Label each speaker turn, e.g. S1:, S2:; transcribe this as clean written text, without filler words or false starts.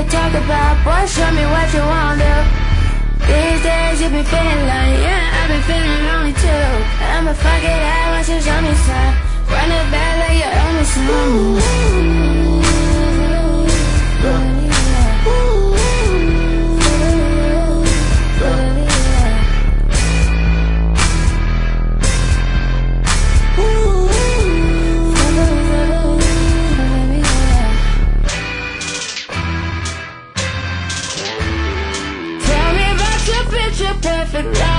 S1: they talk about. Boy, show me what you want to do. These days you been feeling lonely, yeah, I've been feeling lonely too. I'ma fuck it out once you show me some. Run it back like you owe me some. Picture perfect life.